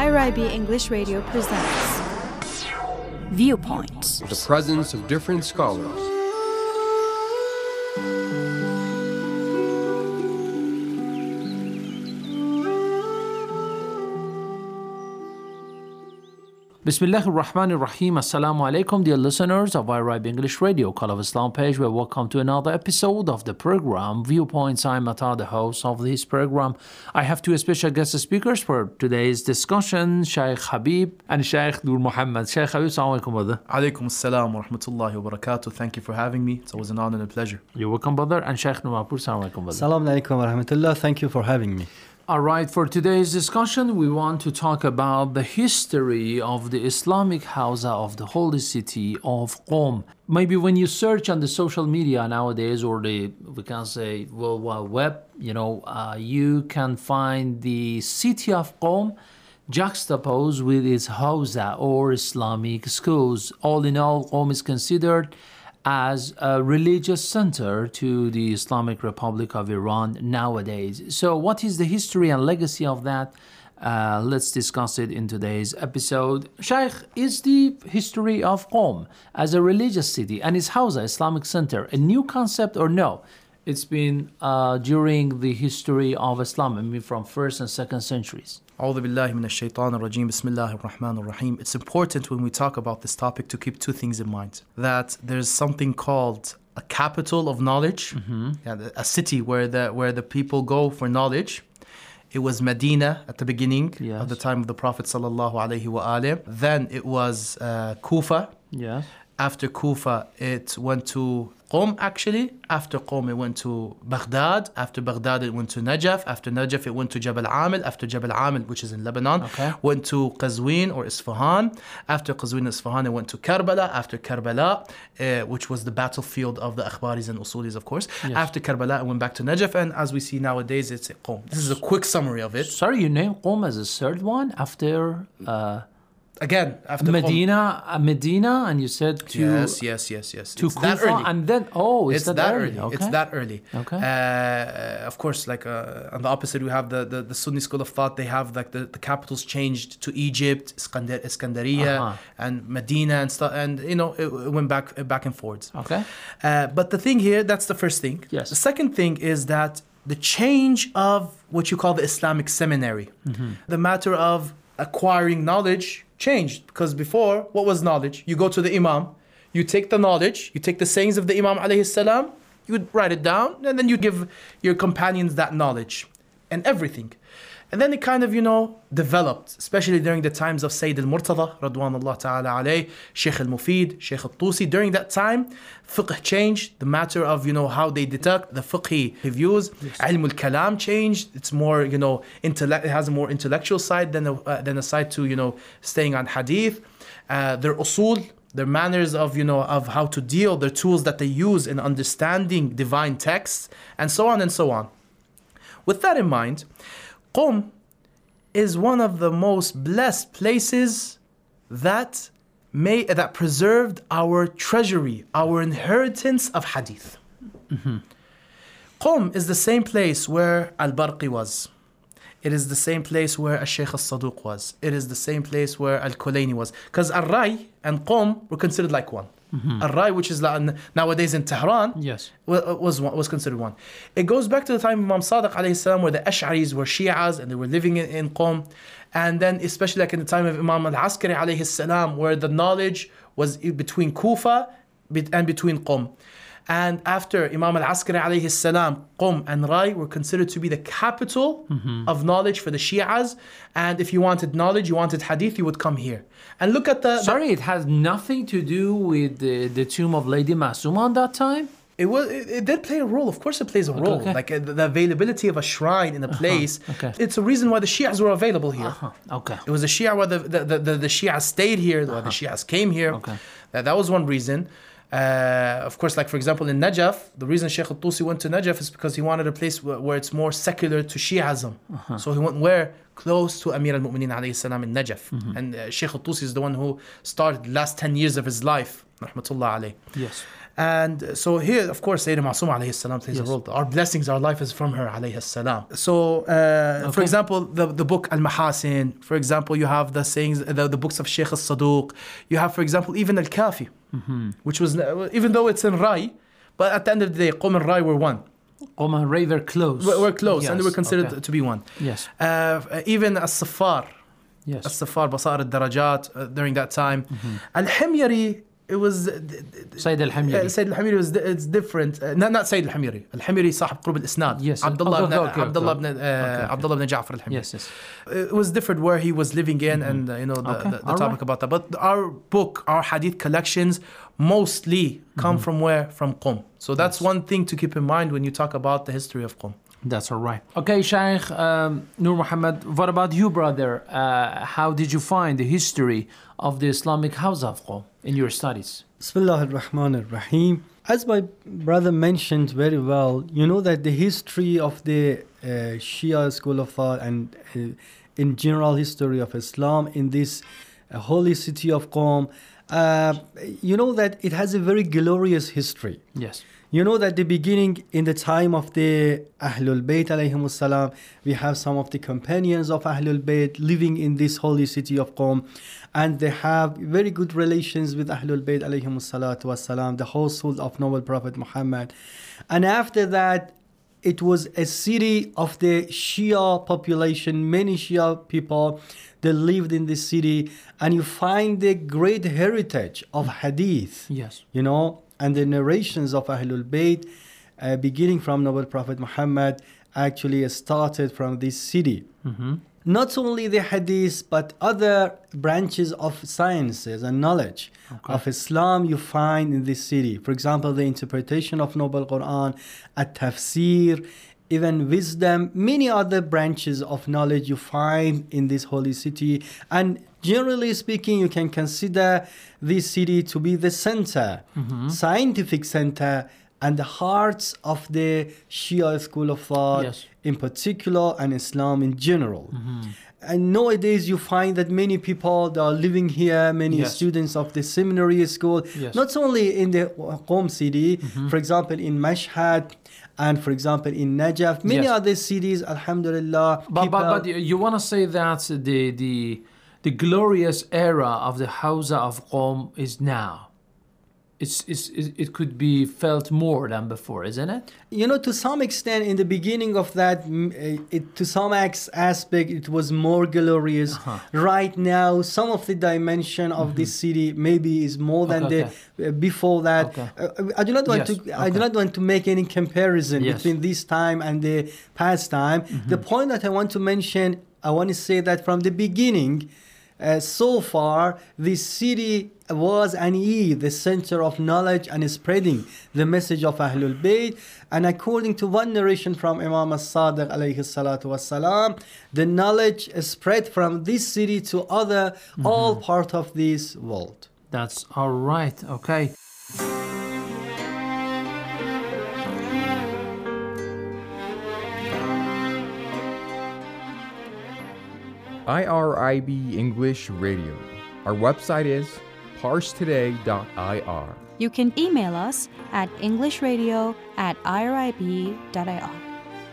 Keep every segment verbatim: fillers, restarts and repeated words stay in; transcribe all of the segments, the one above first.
I R I B English Radio presents Viewpoints. The presence of different scholars. Bismillahir Rahmanir Rahim. Assalamu alaikum, dear listeners of I R I B English Radio, Call of Islam page. Well, welcome to another episode of the program Viewpoints. I'm Ata, the host of this program. I have two special guest speakers for today's discussion, Shaykh Habib and Shaykh Nur Muhammad. Shaykh Habib, assalamu alaikum, brother. Alaikum assalam wa rahmatullahi wa barakatuh. Thank you for having me. It's always an honor and a pleasure. You're welcome, brother. And Shaykh Nur Muhammad, assalamu alaikum, brother. Assalamu alaikum wa rahmatullah. Thank you for having me. All right, for today's discussion, we want to talk about the history of the Islamic Hawza of the holy city of Qom. Maybe when you search on the social media nowadays, or the, we can say, World Wide Web, you know, uh, you can find the city of Qom juxtaposed with its Hawza or Islamic schools. All in all, Qom is considered as a religious center to the Islamic Republic of Iran nowadays. So what is the history and legacy of that? Uh, let's discuss it in today's episode. Shaykh, is the history of Qom as a religious city and its Hawza Islamic center a new concept or no? It's been uh, during the history of Islam, I mean from first and second centuries. A'udhu billahi minash shaitanir rajim. Bismillahir rahmanir rahim. It's important when we talk about this topic to keep two things in mind. That there's something called a capital of knowledge, mm-hmm. yeah, a city where the where the people go for knowledge. It was Medina at the beginning yes. of the time of the Prophet sallallahu alaihi wasallam. Then it was uh, Kufa. Yes. After Kufa, it went to Qom actually. After Qom, it went to Baghdad. After Baghdad, it went to Najaf. After Najaf, it went to Jabal Amil. After Jabal Amil, which is in Lebanon, okay. went to Qazwin or Isfahan. After Qazwin and Isfahan, it went to Karbala. After Karbala, uh, which was the battlefield of the Akhbaris and Usulis, of course. Yes. After Karbala, it went back to Najaf. And as we see nowadays, it's Qom. This is a quick summary of it. Sorry, you named Qom as a third one after... Uh Again, after Medina, uh, Medina, and you said to yes, yes, yes, yes. to it's Kufa, that early. and then oh, it's, it's that, that early. early. Okay. It's that early. Okay. Uh, of course, like uh, on the opposite, we have the, the, the Sunni school of thought. They have like the, the capitals changed to Egypt, Iskandar, Iskandariya, uh-huh. and Medina, and stuff. And you know, it, it went back back and forwards. Okay. Uh, but the thing here, that's the first thing. Yes. The second thing is that the change of what you call the Islamic seminary, mm-hmm. the matter of acquiring knowledge changed, because before, what was knowledge? You go to the Imam, you take the knowledge, you take the sayings of the Imam alayhi salam, you would write it down, and then you give your companions that knowledge and everything. And then it kind of, you know, developed, especially during the times of Sayyid al-Murtada, Radwanullah ta'ala alayh, Shaykh al-Mufid, Shaykh al-Tusi. During that time, fiqh changed, the matter of, you know, how they deduct the fiqhi views. Yes. Ilm al-Kalam changed. It's more, you know, intellect, it has a more intellectual side than a, uh, than a side to, you know, staying on hadith. Uh, their usul, their manners of, you know, of how to deal, their tools that they use in understanding divine texts, and so on and so on. With that in mind, Qom is one of the most blessed places that may that preserved our treasury, our inheritance of hadith. Mm-hmm. Qom is the same place where Al-Barqi was. It is the same place where Al-Shaykh Al-Saduq was. It is the same place where Al-Kulayni was. Because Al-Ray and Qom were considered like one. Mm-hmm. Al-Ray, which is nowadays in Tehran, yes, was was considered one. It goes back to the time of Imam Sadiq alayhi salam, where the Ash'aris were Shi'as and they were living in, in Qom. And then especially like in the time of Imam Al-Askari alayhi salam, where the knowledge was between Kufa and between Qom. And after Imam Al-Askari alayhi salam, Qom and Ray were considered to be the capital mm-hmm. of knowledge for the Shi'as. And if you wanted knowledge, you wanted hadith, you would come here. And look at the... Sorry, the, it has nothing to do with the, the tomb of Lady Masuma at that time? It was. It, it did play a role. Of course it plays a okay, role. okay. Like uh, the availability of a shrine in a place. Uh-huh, okay. It's a reason why the Shias were available here. Uh-huh, okay. It was a Shia where the, the, the, the, the Shias stayed here, uh-huh. why the Shias came here. Okay. That, that was one reason. Uh, of course, like for example in Najaf, the reason Shaykh al-Tusi went to Najaf is because he wanted a place where, where it's more secular to Shi'ism. Uh-huh. So he went where? Close to Amir al-Mu'mineen alayhi salam in Najaf. Mm-hmm. And uh, Shaykh al-Tusi is the one who started the last ten years of his life. Rahmatullah alayh. Yes. And so here, of course, Sayyidina Ma'soom alayhi salam plays Yes. a role. Our blessings, our life is from her alayhi salam. So, uh, Okay. for example, the, the book Al-Mahasin, for example, you have the sayings, the, the books of Sheikh al-Saduq. You have, for example, even Al-Kafi, Mm-hmm. which was, even though it's in Rai, but at the end of the day, Qom and Rai were one. Qom and Ray were close. We're, we're close, and they Yes, were considered okay. to be one. Yes. Uh, even As-Safar, Yes. As-Safar, Basar al-Darajat, uh, during that time. Mm-hmm. Al-Himyari, it was... Uh, Sayyid al-Hamiri. Sayyid al-Hamiri was it's different. Uh, not not Sayyid al-Hamiri. Al-Hamiri صاحب قرب الإسناد. Yes. Abdullah Okay, ibn okay, okay, Abdullah okay. ibn uh, Okay, okay. Abdullah ibn Ja'far al-Hamiri. Yes, yes. It was different where he was living in, and uh, you know the, Okay, the, the all topic right. about that. But our book, our hadith collections, mostly come from where? From Qom. So that's one thing to keep in mind when you talk about the history of Qom. That's all right. Okay, Shaykh um, Nur Muhammad, what about you, brother? Uh, how did you find the history of the Islamic house of Qom in your studies? Bismillah ar-Rahman ar-Rahim. As my brother mentioned very well, you know that the history of the uh, Shia school of thought and uh, in general history of Islam in this uh, holy city of Qom, uh, you know that it has a very glorious history. Yes. You know that the beginning, in the time of the Ahlul Bayt alayhimus salam, we have some of the companions of Ahlul Bayt living in this holy city of Qom, and they have very good relations with Ahlul Bayt alayhimus salatu wassalam, the household of noble Prophet Muhammad. And after that, it was a city of the Shia population, many Shia people, they lived in this city, and you find the great heritage of hadith. Yes. You know, and the narrations of Ahlul Bayt, uh, beginning from noble Prophet Muhammad, actually started from this city. Mm-hmm. Not only the hadith, but other branches of sciences and knowledge Okay. of Islam you find in this city. For example, the interpretation of noble Quran, at-tafsir, even wisdom, many other branches of knowledge you find in this holy city. And generally speaking, you can consider this city to be the center, Mm-hmm. scientific center, and the hearts of the Shia school of thought Yes. in particular, and Islam in general. Mm-hmm. And nowadays you find that many people that are living here, many Yes. students of the seminary school, Yes. not only in the Qom city, Mhm. for example in Mashhad, and for example in Najaf, many Yes. other cities, alhamdulillah. But, people- but, but you want to say that the, the, the glorious era of the Hawza of Qom is now. It's, it's, it could be felt more than before, isn't it? You know, to some extent, in the beginning of that, mm, uh, it, to some ex- aspect, it was more glorious. Uh-huh. Right now, some of the dimension of this city maybe is more than Okay, the uh, before that. Okay. Uh, I do not want Yes, to. I do okay. not want to make any comparison Yes. between this time and the past time. The point that I want to mention, I want to say that from the beginning. Uh, so far, this city was and is the center of knowledge and spreading the message of Ahlul Bayt. And according to one narration from Imam as-Sadiq alayhi salatu wassalam, the knowledge spread from this city to other, all part of this world. That's all right. Okay. I R I B English Radio. Our website is parse today dot I R. You can email us at englishradio at irib dot I R.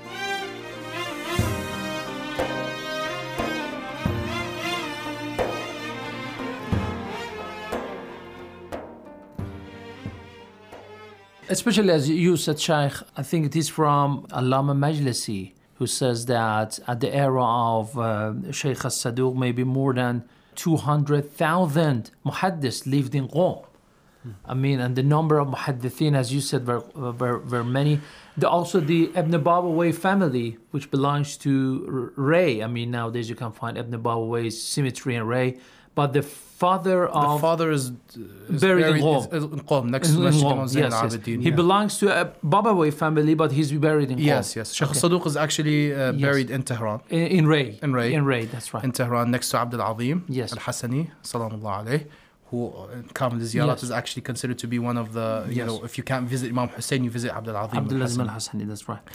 Especially as you said, Shaykh, I think it is from Allama Majlisi, who says that at the era of uh, Shaykh al-Saduq, maybe more than two hundred thousand muhaddis lived in Qom. I mean, and the number of muhaddithin, as you said, were, were, were many. The, also the Ibn Babawayh family, which belongs to R- Ray. I mean, nowadays you can find Ibn Babawayh's cemetery in Ray. But the father The of... father is, is Buried in Qom. is- is in Qom, next to in Masjid Qom, Imam Zain yes, yes. al-Abidin. He Yeah. belongs to a Babawayh family, but he's buried in Qom. Yes, yes. Sheikh Okay. Saduq is actually uh, Yes. buried in Tehran. In, in Ray. In Ray. In Ray, that's right. In Tehran, next to Abdul Azim Yes. al-Hassani, salamullah alayh, who uh, in Kamil Ziyarat Yes. is actually considered to be one of the, you Yes. know, if you can't visit Imam Hussein, you visit Abdul Azim Abdul Azim al-Hassani. al-Hassani, that's right.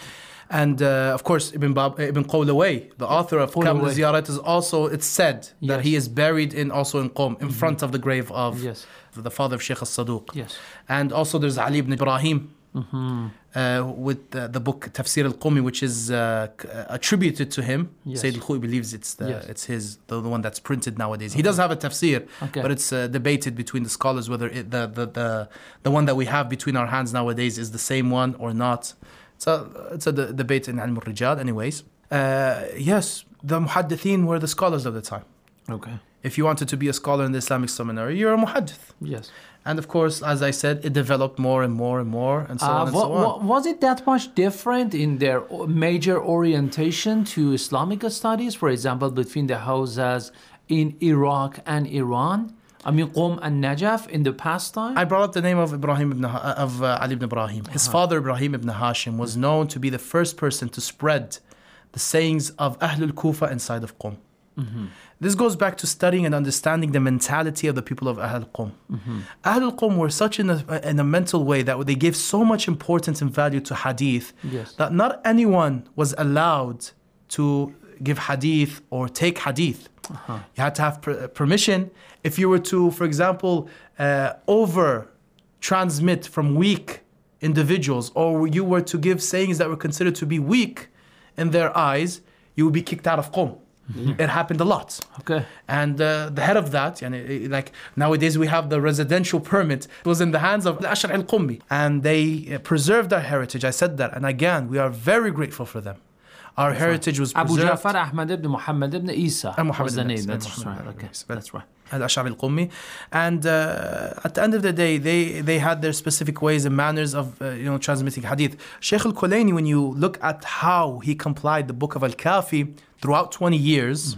And uh, of course, Ibn, Bab, Ibn Qawlaway, the author of Kamil Qawlaway. Ziyarat, is also, it's said that Yes. he is buried in also in Qom, in front of the grave of Yes. the father of Sheikh al-Saduq. Yes. And also there's Ali ibn Ibrahim Mm-hmm. uh, with uh, the book Tafsir al-Qumi, which is uh, c- uh, attributed to him. Yes. Sayyid al-Khu'i believes it's the, Yes. it's his, the, the one that's printed nowadays. He does have a tafsir, Okay. but it's uh, debated between the scholars whether it, the, the, the, the one that we have between our hands nowadays is the same one or not. It's a, it's a d- debate in Ilm al-Rijal anyways. Uh, yes, the muhaddithin were the scholars of the time. Okay. If you wanted to be a scholar in the Islamic seminary, you're a muhaddith. Yes. And of course, as I said, it developed more and more and more and so Uh, on and wa- so on. wa- was it that much different in their o- major orientation to Islamic studies, for example, between the houses in Iraq and Iran? I mean, Qom and Najaf in the past time? I brought up the name of Ibrahim ibn Ha- of uh, Ali ibn Ibrahim. His father Ibrahim ibn Hashim was known to be the first person to spread the sayings of Ahlul Kufa inside of Qom. This goes back to studying and understanding the mentality of the people of Ahl Qom. Ahlul Qom were such in a, in a mental way that they gave so much importance and value to hadith Yes. that not anyone was allowed to give hadith or take hadith. You had to have per- permission. If you were to, for example, uh, over transmit from weak individuals, or you were to give sayings that were considered to be weak in their eyes, you would be kicked out of Qom. It happened a lot. Okay. And uh, the head of that, and it, like nowadays we have the residential permit, it was in the hands of Ash'ar al-Qummi. And they uh, preserved our heritage. I said that. And again, we are very grateful for them. Our heritage was Abu preserved. Ja'far Ahmad ibn Muhammad ibn Isa And Muhammad was the ibn name. Isa, That's and Muhammad right. ibn Okay. Isa. That's right. Al-Ash'ar al-Qummi. And uh, at the end of the day, they, they had their specific ways and manners of uh, you know transmitting hadith. Sheikh al-Kulayni, when you look at how he complied the book of Al-Kafi throughout twenty years,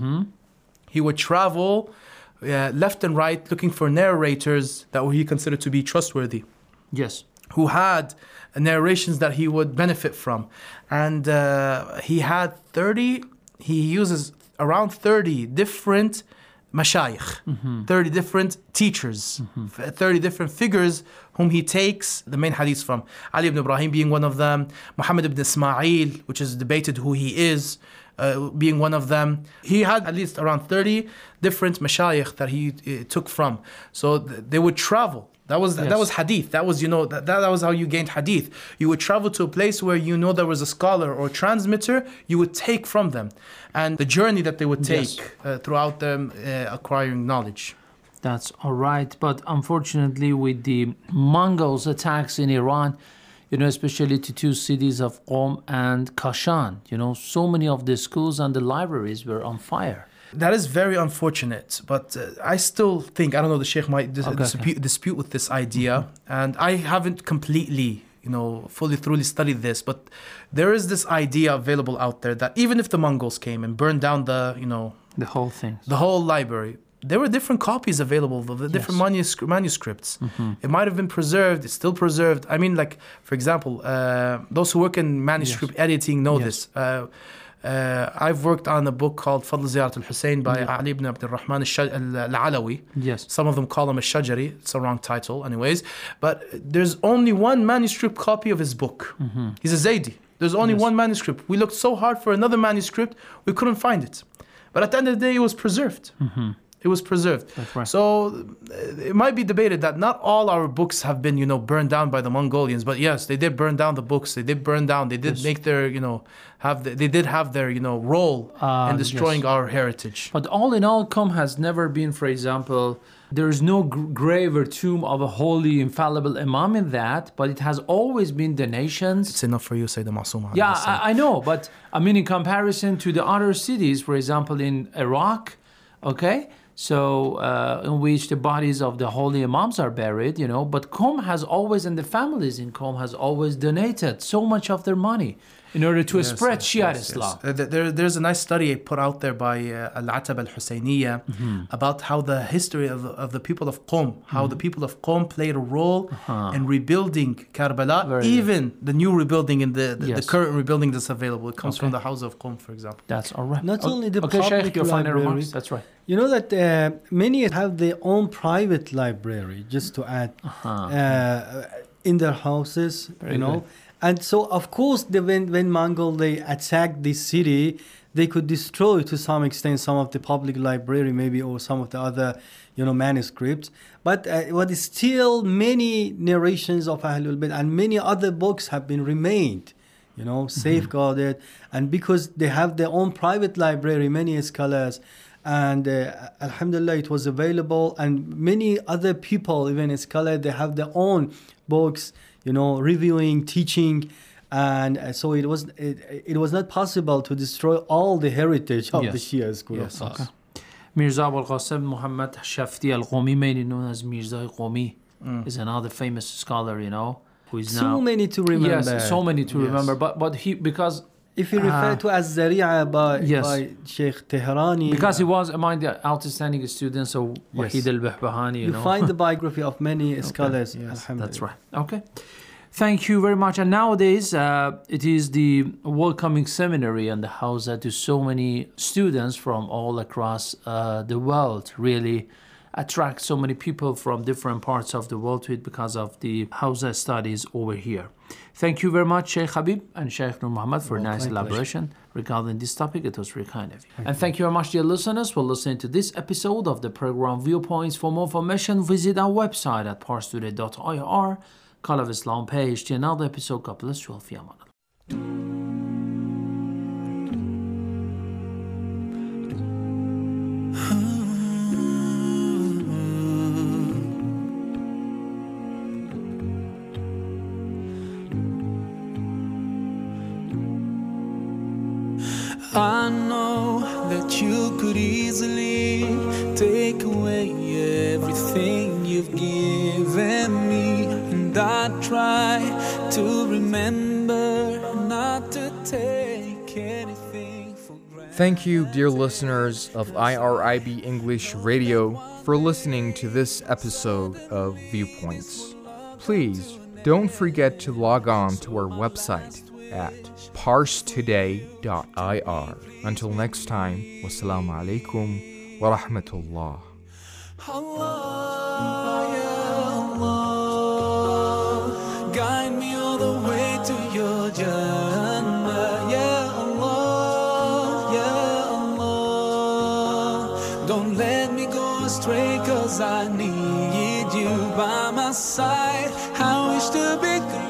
he would travel uh, left and right looking for narrators that he considered to be trustworthy, Yes. who had narrations that he would benefit from. And uh, he had thirty, he uses around thirty different mashayikh, thirty different teachers, f- thirty different figures whom he takes the main hadiths from. Ali ibn Ibrahim being one of them, Muhammad ibn Ismail, which is debated who he is, uh, being one of them. He had at least around thirty different mashayikh that he uh, took from. So th- they would travel. That was Yes. that was hadith. That was you know that, that was how you gained hadith. You would travel to a place where you know there was a scholar or transmitter. You would take from them, and the journey that they would take Yes. uh, throughout them uh, acquiring knowledge. That's all right. But unfortunately, with the Mongols' attacks in Iran, you know, especially to two cities of Qom and Kashan, you know, so many of the schools and the libraries were on fire. That is very unfortunate, but uh, I still think I don't know. The Sheikh might dis- Okay, dispute, dispute with this idea, and I haven't completely, you know, fully thoroughly studied this. But there is this idea available out there that even if the Mongols came and burned down the, you know, The whole thing. the whole library, there were different copies available of the different Yes. manuscri- manuscripts. It might have been preserved. It's still preserved. I mean, like for example, uh, those who work in manuscript editing know Yes. this. Uh, uh, I've worked on a book called Fadl Ziyarat al-Hussein by Yeah. Ali ibn Abd al-Rahman al-Shaj- al-Alawi. Yes. Some of them call him al-Shajari. It's a wrong title, anyways. But there's only one manuscript copy of his book. He's a Zaydi. There's only Yes. one manuscript. We looked so hard for another manuscript, we couldn't find it. But at the end of the day, it was preserved. It was preserved. That's right. So uh, it might be debated that not all our books have been, you know, burned down by the Mongolians. But yes, they did burn down the books. They did burn down. They did Yes. make their, you know, have the, they did have their, you know, role Uh, in destroying yes. our heritage. But all in all, Qom has never been, for example, there is no gr- grave or tomb of a holy, infallible imam in that, but it has always been the nation's. It's enough for you, Sayyidina Ma'soom. Yeah, I, I know, but I mean, in comparison to the other cities, for example, in Iraq, okay, so uh, in which the bodies of the holy imams are buried, you know, but Qom has always, and the families in Qom has always donated so much of their money in order to spread Shia Islam. Uh, th- there, there's a nice study put out there by uh, Al-Atab al-Husayniyya about how the history of, of the people of Qom, how the people of Qom played a role in rebuilding Karbala, Very even the new rebuilding in the, the, the Yes. current rebuilding that's available. It comes Okay. from the house of Qom, for example. That's all right. Not O- only the okay, public Sheikh, your final library. remarks. That's right. You know that uh, many have their own private library, just to add, Uh-huh. uh, in their houses, Very you know, good. And so, of course, the, when, when Mongol, they attacked this city, they could destroy to some extent some of the public library maybe, or some of the other, you know, manuscripts. But uh, what is still many narrations of Ahlul Bayt and many other books have been remained, you know, safeguarded. Mm-hmm. And because they have their own private library, many scholars, and uh, alhamdulillah, it was available. And many other people, even scholars, they have their own books, you know, reviewing, teaching. And uh, so it was it, it was not possible to destroy all the heritage of yes. the Shia school yes. of thought. Okay. Mirza Abul Qasim Muhammad Shafti al-Qumi, mainly known as Mirza Qumi, mm. is another famous scholar, you know, who is so now... So many to remember. Yes, so many to yes. remember. But but he, because... If you refer uh, to Az-Zari'a by, yes. by Sheikh Tehrani... Because he was among the outstanding students of yes. Wahid al-Bahbahani, you, you know. find the biography of many okay. scholars. Yes, that's right. Okay. Thank you very much. And nowadays, uh, it is the welcoming seminary and the Hawza to so many students from all across uh, the world. Really attract so many people from different parts of the world to it because of the Hawza studies over here. Thank you very much, Sheikh Habib and Sheikh Nur Muhammad, for a nice elaboration pleasure. regarding this topic. It was very kind of you. Thank and you. Thank you very much, dear listeners, for listening to this episode of the program Viewpoints. For more information, visit our website at pars today dot I R. Call of Islam page to another episode. God bless you all. Fi aman I know that you could easily take away everything you've given me, and I try to remember not to take anything for granted. Thank you, dear listeners of I R I B English Radio, for listening to this episode of Viewpoints. Please don't forget to log on to our website at pars today dot I R. Until next time, wassalamu alaikum wa rahmatullah. Allah, ya Allah, guide me all the way to your Jannah. Ya Allah, ya Allah, don't let me go astray, 'cause I need you by my side. I wish to be